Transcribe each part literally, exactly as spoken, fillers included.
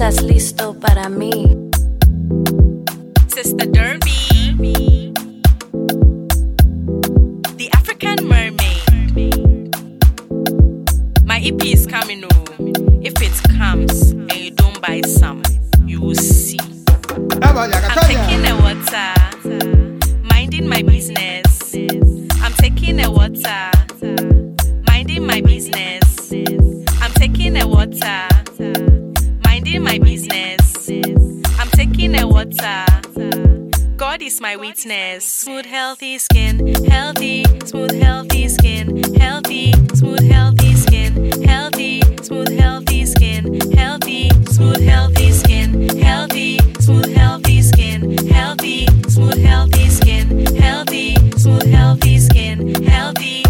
estás listo para mí? Sister Derby, the African mermaid. My E P is coming, oh. If it comes and you don't buy some, you will see. I'm taking a water, minding my business. I'm taking a water, minding my business. I'm taking a water, minding my business. I'm taking a water. God is my witness. Smooth, healthy skin, healthy, smooth, healthy skin, healthy, smooth, healthy skin, healthy, smooth, healthy skin, healthy, smooth, healthy skin, healthy, smooth, healthy skin, healthy, smooth, healthy skin, healthy, smooth, healthy skin, healthy.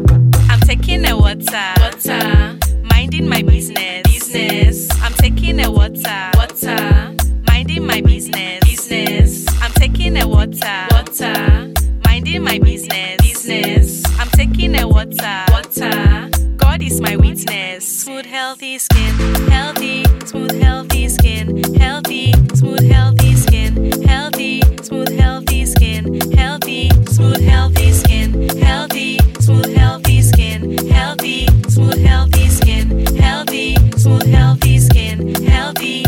I'm taking a water, water, minding my business, business. I'm taking a water, water, minding my business, business. I'm taking a water, water, minding my business, business. I'm taking a water, water. God is my witness. Smooth, healthy skin, healthy, smooth, healthy skin, healthy, smooth, healthy skin, healthy, smooth, healthy skin, healthy, smooth, healthy skin, healthy, smooth, healthy skin, healthy, smooth, healthy skin, healthy, smooth, healthy skin, healthy.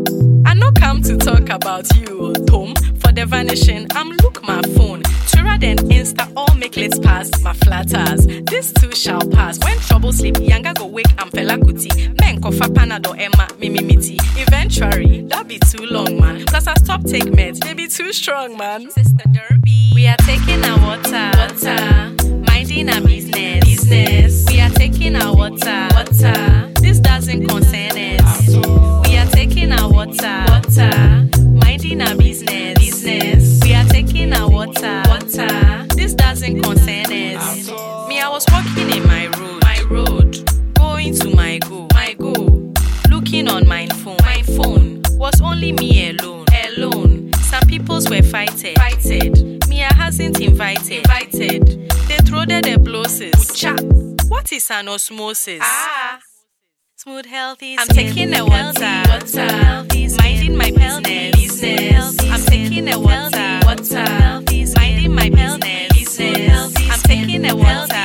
I no come to talk about you, Tom. For the vanishing, I'm look my phone. Twitter and Insta all make let's pass my flatters. This too shall pass. When trouble sleep, younger go wake and fella kuti. Men kofa panado Emma mimi miti. Eventually, that be too long, man. Plus I stop take meds, they be too strong, man. Sister Derby, we are taking our water, water, minding our business, business. We are taking our water, water. This doesn't concern us. We are taking our water, water, minding our business, business. We are taking our water, water. This doesn't concern us. Me, I was walking in my road, my road, going to my goal, my goal. Looking on my phone, my phone was only me alone, alone. Some peoples were fighted, fighted. Me, I hasn't invited, invited. They throw the blowses. What is an osmosis? Ah. Smooth, healthy skin. I'm taking a water, water, minding my business, business. I'm taking a water, water, minding my business, business. I'm taking a water.